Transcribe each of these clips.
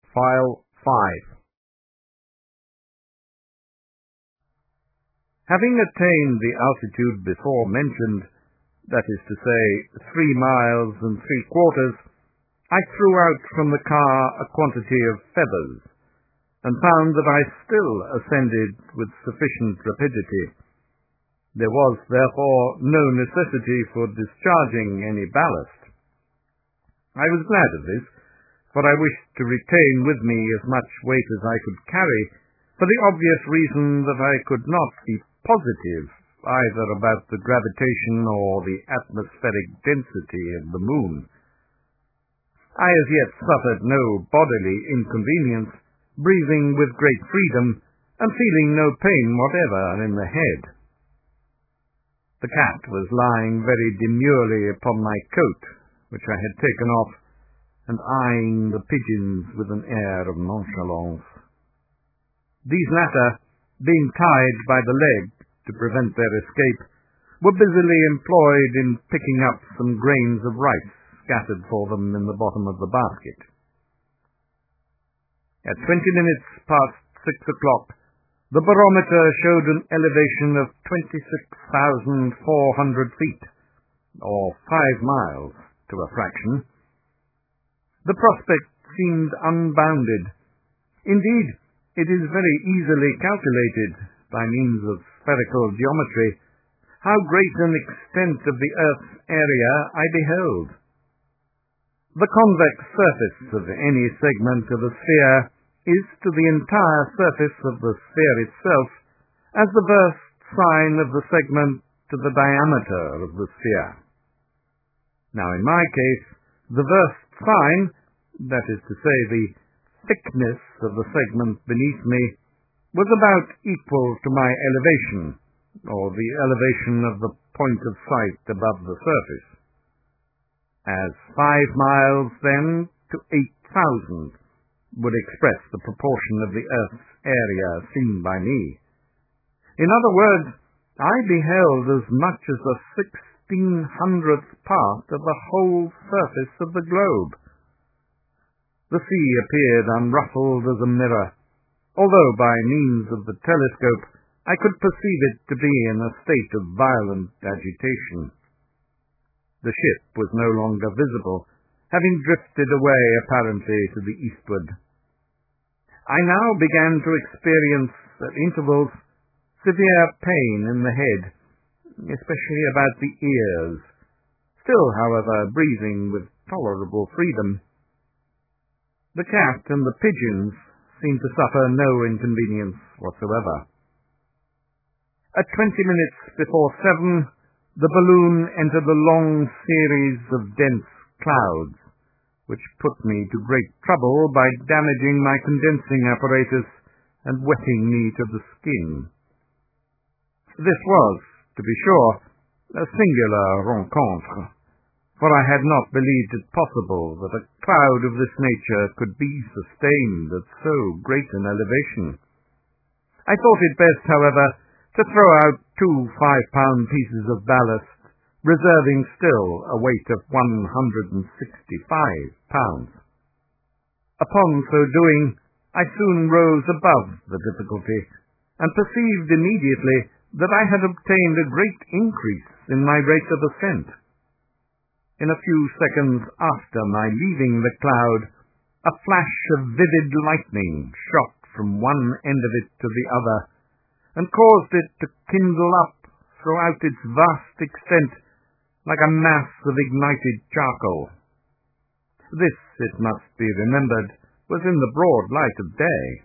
File 5. Having attained the altitude before mentioned, that is to say, 3 miles and 3/4, I threw out from the car a quantity of feathers, and found that I still ascended with sufficient rapidity. There was, therefore, no necessity for discharging any ballast. I was glad of this, for I wished to retain with me as much weight as I could carry, for the obvious reason that I could not be positive either about the gravitation or the atmospheric density of the moon. I as yet suffered no bodily inconvenience, breathing with great freedom, and feeling no pain whatever in the head. The cat was lying very demurely upon my coat, which I had taken off, and eyeing the pigeons with an air of nonchalance. These latter, being tied by the leg to prevent their escape, were busily employed in picking up some grains of rice scattered for them in the bottom of the basket. At 20 minutes past 6 o'clock, the barometer showed an elevation of 26,400 feet, or 5 miles to a fraction. The prospect seemed unbounded. Indeed, it is very easily calculated, by means of spherical geometry, how great an extent of the earth's area I beheld. The convex surface of any segment of a sphere is to the entire surface of the sphere itself as the versed sine of the segment to the diameter of the sphere. Now, in my case, the versed sine, that is to say, the thickness of the segment beneath me, was about equal to my elevation, or the elevation of the point of sight above the surface. As 5 miles, then, to 8,000 would express the proportion of the earth's area seen by me. In other words, I beheld as much as a 1/1600th part of the whole surface of the globe. The sea appeared unruffled as a mirror, although by means of the telescope I could perceive it to be in a state of violent agitation. The ship was no longer visible, having drifted away apparently to the eastward. I now began to experience, at intervals, severe pain in the head, especially about the ears, still, however, breathing with tolerable freedom. The cat and the pigeons seemed to suffer no inconvenience whatsoever. At 20 minutes before 7, the balloon entered a long series of dense clouds, which put me to great trouble by damaging my condensing apparatus and wetting me to the skin. This was, to be sure, a singular rencontre, for I had not believed it possible that a cloud of this nature could be sustained at so great an elevation. I thought it best, however, to throw out 2 5-pound pieces of ballast, reserving still a weight of 165 pounds. Upon so doing, I soon rose above the difficulty, and perceived immediately that I had obtained a great increase in my rate of ascent. In a few seconds after my leaving the cloud, a flash of vivid lightning shot from one end of it to the other, and caused it to kindle up throughout its vast extent like a mass of ignited charcoal. This, it must be remembered, was in the broad light of day.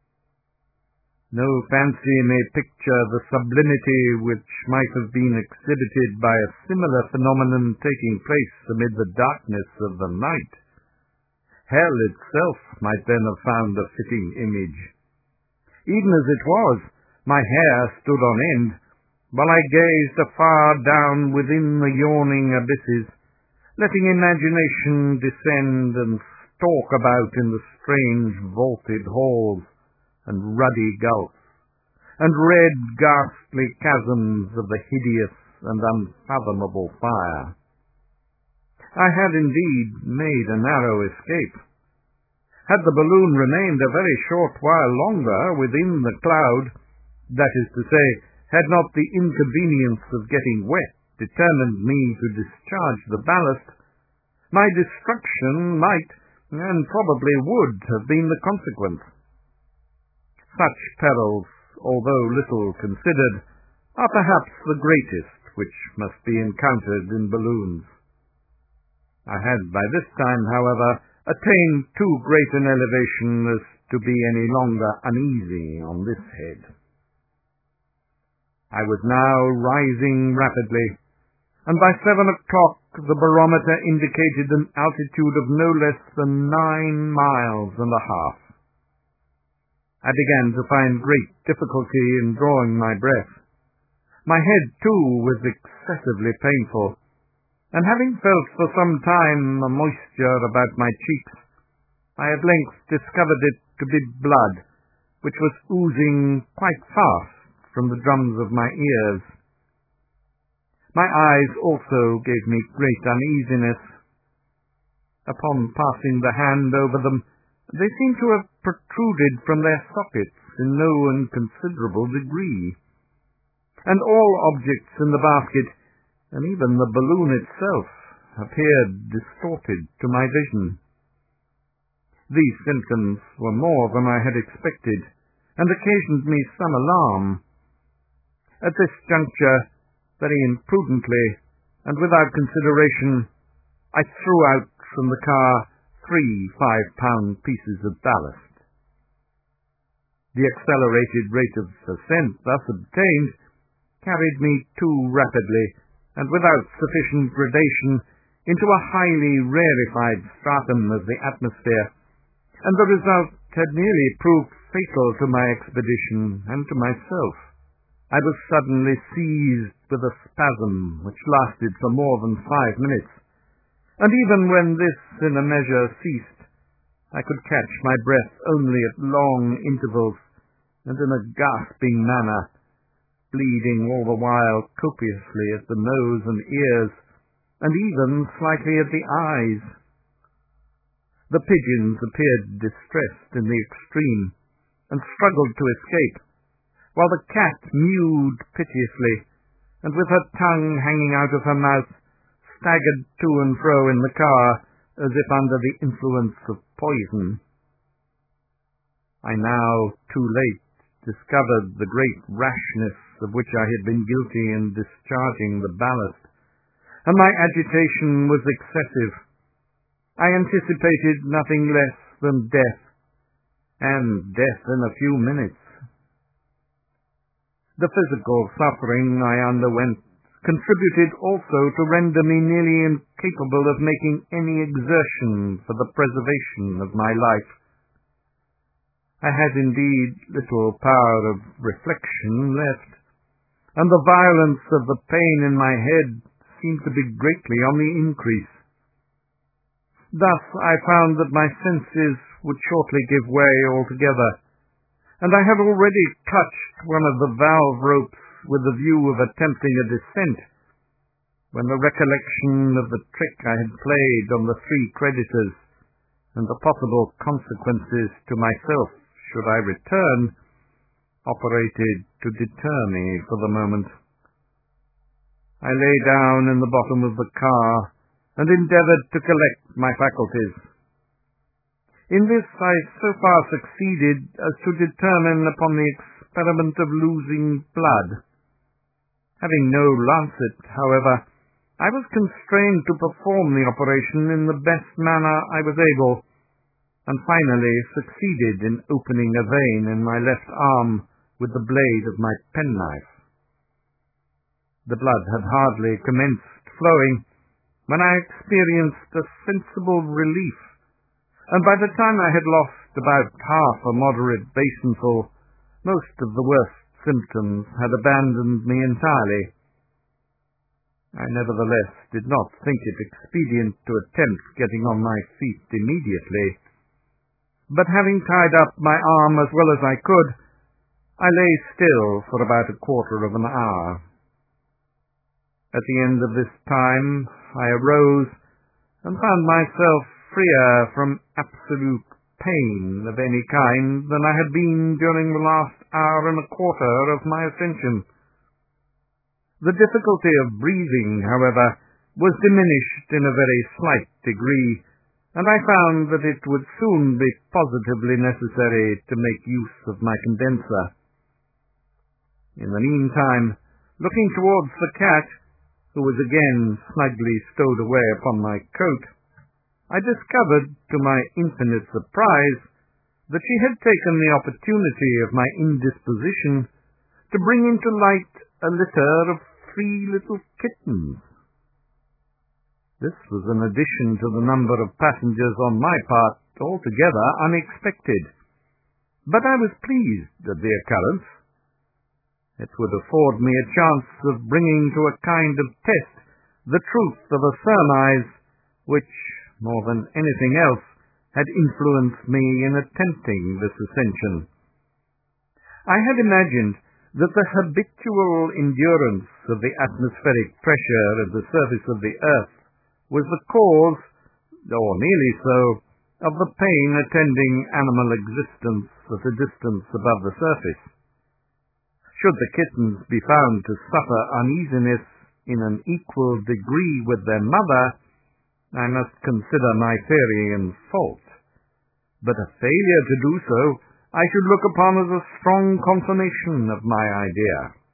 No fancy may picture the sublimity which might have been exhibited by a similar phenomenon taking place amid the darkness of the night. Hell itself might then have found a fitting image. Even as it was, my hair stood on end, while I gazed afar down within the yawning abysses, letting imagination descend and stalk about in the strange vaulted halls, and ruddy gulfs, and red ghastly chasms of the hideous and unfathomable fire. I had indeed made a narrow escape. Had the balloon remained a very short while longer within the cloud, that is to say, had not the inconvenience of getting wet determined me to discharge the ballast, my destruction might, and probably would, have been the consequence. Such perils, although little considered, are perhaps the greatest which must be encountered in balloons. I had by this time, however, attained too great an elevation as to be any longer uneasy on this head. I was now rising rapidly, and by 7 o'clock the barometer indicated an altitude of no less than 9 miles and a half. I began to find great difficulty in drawing my breath. My head, too, was excessively painful, and having felt for some time a moisture about my cheeks, I at length discovered it to be blood, which was oozing quite fast from the drums of my ears. My eyes also gave me great uneasiness. Upon passing the hand over them, they seemed to have protruded from their sockets in no inconsiderable degree, and all objects in the basket, and even the balloon itself, appeared distorted to my vision. These symptoms were more than I had expected, and occasioned me some alarm. At this juncture, very imprudently, and without consideration, I threw out from the car 3 5-pound pieces of ballast. The accelerated rate of ascent thus obtained carried me too rapidly, and without sufficient gradation, into a highly rarefied stratum of the atmosphere, and the result had nearly proved fatal to my expedition and to myself. I was suddenly seized with a spasm which lasted for more than 5 minutes, and even when this in a measure ceased, I could catch my breath only at long intervals and in a gasping manner, bleeding all the while copiously at the nose and ears, and even slightly at the eyes. The pigeons appeared distressed in the extreme, and struggled to escape, while the cat mewed piteously, and with her tongue hanging out of her mouth, staggered to and fro in the car, as if under the influence of poison. I now, too late, discovered the great rashness of which I had been guilty in discharging the ballast, and my agitation was excessive. I anticipated nothing less than death, and death in a few minutes. The physical suffering I underwent contributed also to render me nearly incapable of making any exertion for the preservation of my life. I had indeed little power of reflection left, and the violence of the pain in my head seemed to be greatly on the increase. Thus I found that my senses would shortly give way altogether, and I had already clutched one of the valve ropes with the view of attempting a descent, when the recollection of the trick I had played on the 3 creditors, and the possible consequences to myself should I return, operated to deter me for the moment. I lay down in the bottom of the car, and endeavoured to collect my faculties. In this I so far succeeded as to determine upon the experiment of losing blood. Having no lancet, however, I was constrained to perform the operation in the best manner I was able, and finally succeeded in opening a vein in my left arm with the blade of my penknife. The blood had hardly commenced flowing when I experienced a sensible relief, and by the time I had lost about half a moderate basinful, most of the worst symptoms had abandoned me entirely. I nevertheless did not think it expedient to attempt getting on my feet immediately, but having tied up my arm as well as I could, I lay still for about a quarter of an hour. At the end of this time I arose and found myself freer from absolute pain of any kind than I had been during the last hour and a quarter of my ascension. The difficulty of breathing, however, was diminished in a very slight degree, and I found that it would soon be positively necessary to make use of my condenser. In the meantime, looking towards the cat, who was again snugly stowed away upon my coat, I discovered, to my infinite surprise, that she had taken the opportunity of my indisposition to bring into light a litter of 3 little kittens. This was an addition to the number of passengers on my part, altogether unexpected. But I was pleased at the occurrence. It would afford me a chance of bringing to a kind of test the truth of a surmise which, more than anything else, had influenced me in attempting this ascension. I had imagined that the habitual endurance of the atmospheric pressure at the surface of the earth was the cause, or nearly so, of the pain attending animal existence at a distance above the surface. Should the kittens be found to suffer uneasiness in an equal degree with their mother, I must consider my theory in fault. But a failure to do so I should look upon as a strong confirmation of my idea.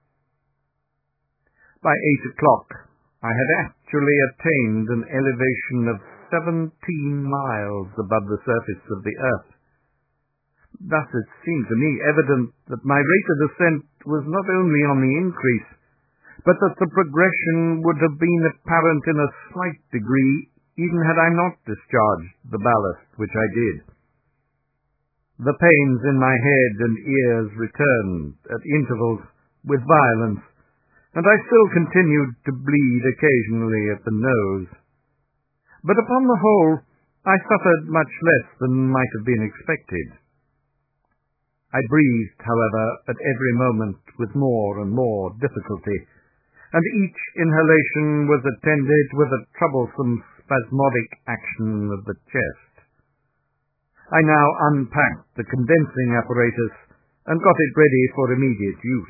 By 8 o'clock I had actually attained an elevation of 17 miles above the surface of the earth. Thus it seemed to me evident that my rate of ascent was not only on the increase, but that the progression would have been apparent in a slight degree even had I not discharged the ballast which I did. The pains in my head and ears returned at intervals with violence, and I still continued to bleed occasionally at the nose. But upon the whole, I suffered much less than might have been expected. I breathed, however, at every moment with more and more difficulty, and each inhalation was attended with a troublesome spasmodic action of the chest. I now unpacked the condensing apparatus and got it ready for immediate use.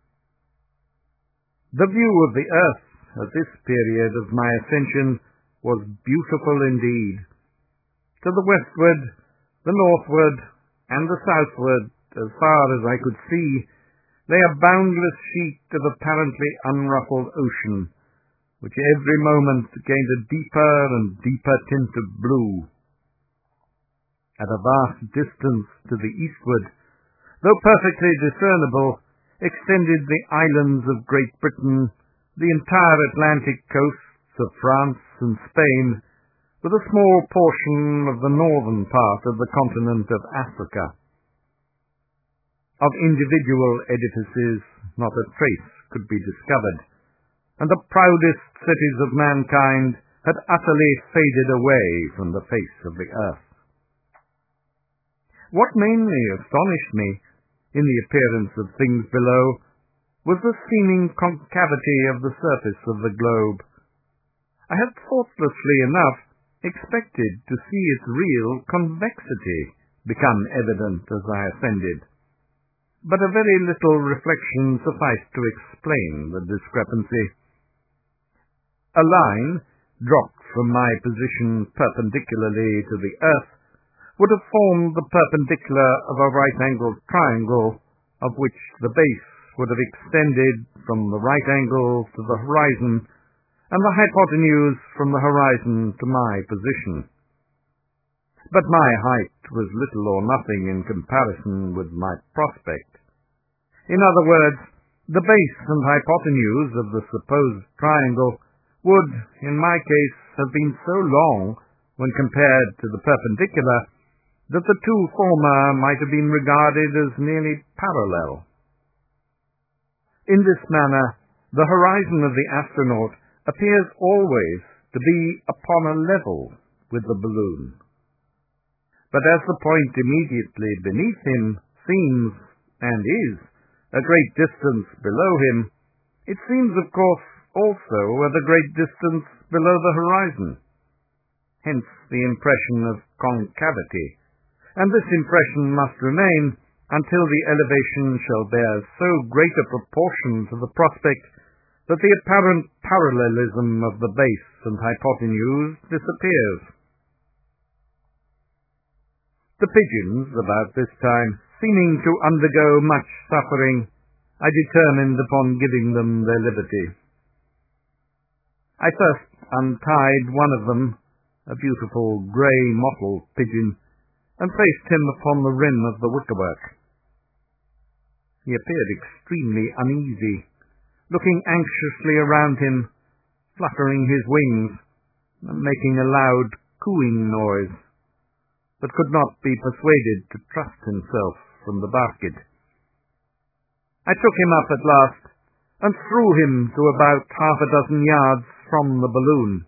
The view of the earth at this period of my ascension was beautiful indeed. To the westward, the northward, and the southward, as far as I could see, lay a boundless sheet of apparently unruffled ocean, which every moment gained a deeper and deeper tint of blue. At a vast distance to the eastward, though perfectly discernible, extended the islands of Great Britain, the entire Atlantic coasts of France and Spain, with a small portion of the northern part of the continent of Africa. Of individual edifices not a trace could be discovered, and the proudest cities of mankind had utterly faded away from the face of the earth. What mainly astonished me in the appearance of things below was the seeming concavity of the surface of the globe. I had thoughtlessly enough expected to see its real convexity become evident as I ascended, but a very little reflection sufficed to explain the discrepancy. A line, dropped from my position perpendicularly to the earth, would have formed the perpendicular of a right-angled triangle, of which the base would have extended from the right angle to the horizon, and the hypotenuse from the horizon to my position. But my height was little or nothing in comparison with my prospect. In other words, the base and hypotenuse of the supposed triangle would, in my case, have been so long, when compared to the perpendicular, that the two former might have been regarded as nearly parallel. In this manner, the horizon of the astronaut appears always to be upon a level with the balloon. But as the point immediately beneath him seems, and is, a great distance below him, it seems, of course, also at a great distance below the horizon. Hence the impression of concavity, and this impression must remain until the elevation shall bear so great a proportion to the prospect that the apparent parallelism of the base and hypotenuse disappears. The pigeons, about this time, seeming to undergo much suffering, I determined upon giving them their liberty. I first untied one of them, a beautiful grey mottled pigeon, and placed him upon the rim of the wickerwork. He appeared extremely uneasy, looking anxiously around him, fluttering his wings, and making a loud cooing noise, but could not be persuaded to trust himself from the basket. I took him up at last, and threw him to about 6 yards from the balloon.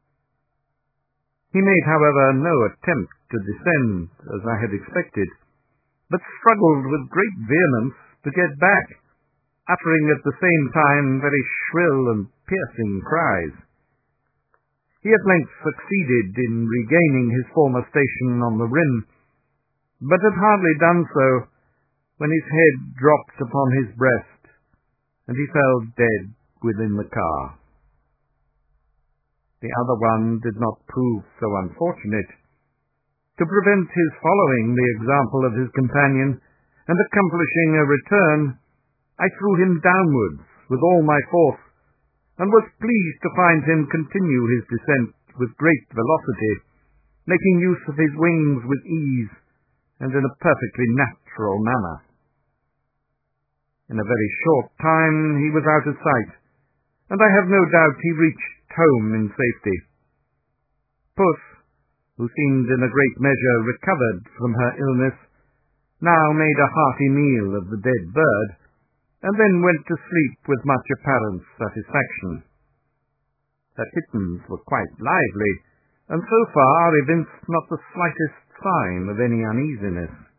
He made, however, no attempt to descend, as I had expected, but struggled with great vehemence to get back, uttering at the same time very shrill and piercing cries. He at length succeeded in regaining his former station on the rim, but had hardly done so when his head dropped upon his breast, and he fell dead within the car. The other one did not prove so unfortunate. To prevent his following the example of his companion, and accomplishing a return, I threw him downwards with all my force, and was pleased to find him continue his descent with great velocity, making use of his wings with ease, and in a perfectly natural manner. In a very short time he was out of sight, and I have no doubt he reached home in safety. Puss, who seemed in a great measure recovered from her illness, now made a hearty meal of the dead bird, and then went to sleep with much apparent satisfaction. Her kittens were quite lively, and so far evinced not the slightest sign of any uneasiness.